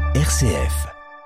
RCF.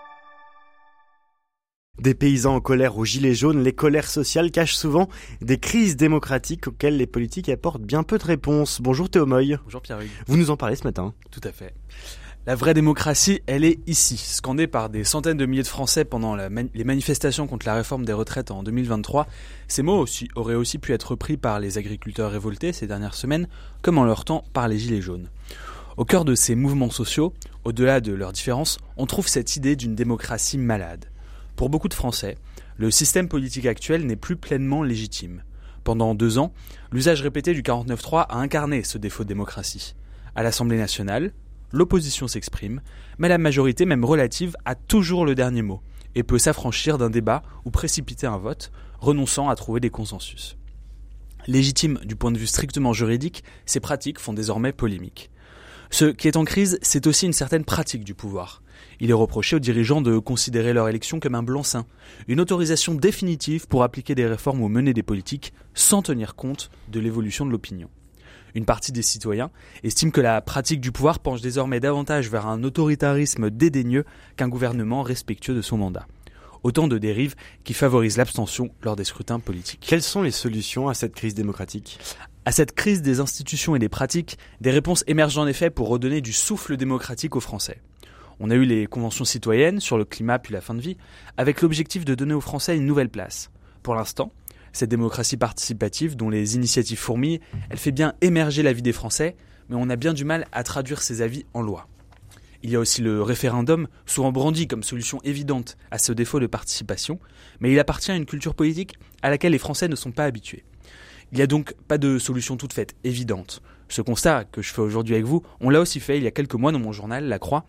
Des paysans en colère aux gilets jaunes, les colères sociales cachent souvent des crises démocratiques auxquelles les politiques apportent bien peu de réponses. Bonjour Théo Moy. Bonjour Pierre-Hugues. Vous nous en parlez ce matin. Tout à fait. La vraie démocratie, elle est ici, scandée par des centaines de milliers de Français pendant les manifestations contre la réforme des retraites en 2023. Ces mots auraient aussi pu être repris par les agriculteurs révoltés ces dernières semaines, comme en leur temps par les gilets jaunes. Au cœur de ces mouvements sociaux, au-delà de leurs différences, on trouve cette idée d'une démocratie malade. Pour beaucoup de Français, le système politique actuel n'est plus pleinement légitime. Pendant 2 ans, l'usage répété du 49.3 a incarné ce défaut de démocratie. À l'Assemblée nationale, l'opposition s'exprime, mais la majorité, même relative, a toujours le dernier mot et peut s'affranchir d'un débat ou précipiter un vote, renonçant à trouver des consensus. Légitime du point de vue strictement juridique, ces pratiques font désormais polémique. Ce qui est en crise, c'est aussi une certaine pratique du pouvoir. Il est reproché aux dirigeants de considérer leur élection comme un blanc-seing, une autorisation définitive pour appliquer des réformes ou mener des politiques sans tenir compte de l'évolution de l'opinion. Une partie des citoyens estime que la pratique du pouvoir penche désormais davantage vers un autoritarisme dédaigneux qu'un gouvernement respectueux de son mandat. Autant de dérives qui favorisent l'abstention lors des scrutins politiques. Quelles sont les solutions à cette crise démocratique ? À cette crise des institutions et des pratiques, des réponses émergent en effet pour redonner du souffle démocratique aux Français. On a eu les conventions citoyennes sur le climat puis la fin de vie, avec l'objectif de donner aux Français une nouvelle place. Pour l'instant, cette démocratie participative dont les initiatives fourmillent, elle fait bien émerger la vie des Français, mais on a bien du mal à traduire ces avis en loi. Il y a aussi le référendum, souvent brandi comme solution évidente à ce défaut de participation, mais il appartient à une culture politique à laquelle les Français ne sont pas habitués. Il n'y a donc pas de solution toute faite, évidente. Ce constat que je fais aujourd'hui avec vous, on l'a aussi fait il y a quelques mois dans mon journal, La Croix.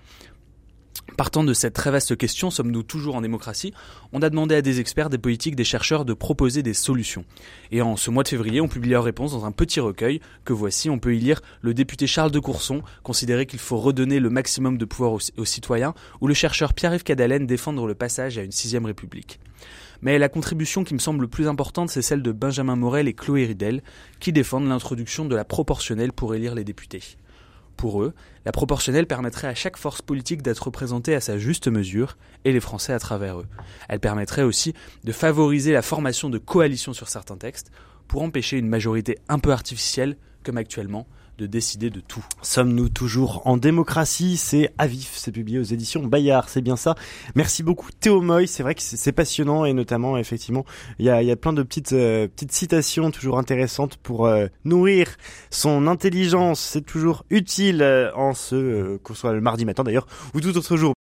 Partant de cette très vaste question, sommes-nous toujours en démocratie ? On a demandé à des experts, des politiques, des chercheurs de proposer des solutions. Et en ce mois de février, on publie leurs réponses dans un petit recueil que voici. On peut y lire le député Charles de Courson considérer qu'il faut redonner le maximum de pouvoir aux citoyens, ou le chercheur Pierre-Yves Cadalen défendre le passage à une 6e République. Mais la contribution qui me semble le plus importante, c'est celle de Benjamin Morel et Chloé Ridel, qui défendent l'introduction de la proportionnelle pour élire les députés. Pour eux, la proportionnelle permettrait à chaque force politique d'être représentée à sa juste mesure, et les Français à travers eux. Elle permettrait aussi de favoriser la formation de coalitions sur certains textes, pour empêcher une majorité un peu artificielle, comme actuellement, de décider de tout. Sommes-nous toujours en démocratie ? C'est à vif, c'est publié aux éditions Bayard, c'est bien ça. Merci beaucoup Théo Moy, c'est vrai que c'est passionnant et notamment effectivement il y a plein de petites citations toujours intéressantes pour nourrir son intelligence, c'est toujours utile qu'on soit le mardi matin d'ailleurs ou tout autre jour.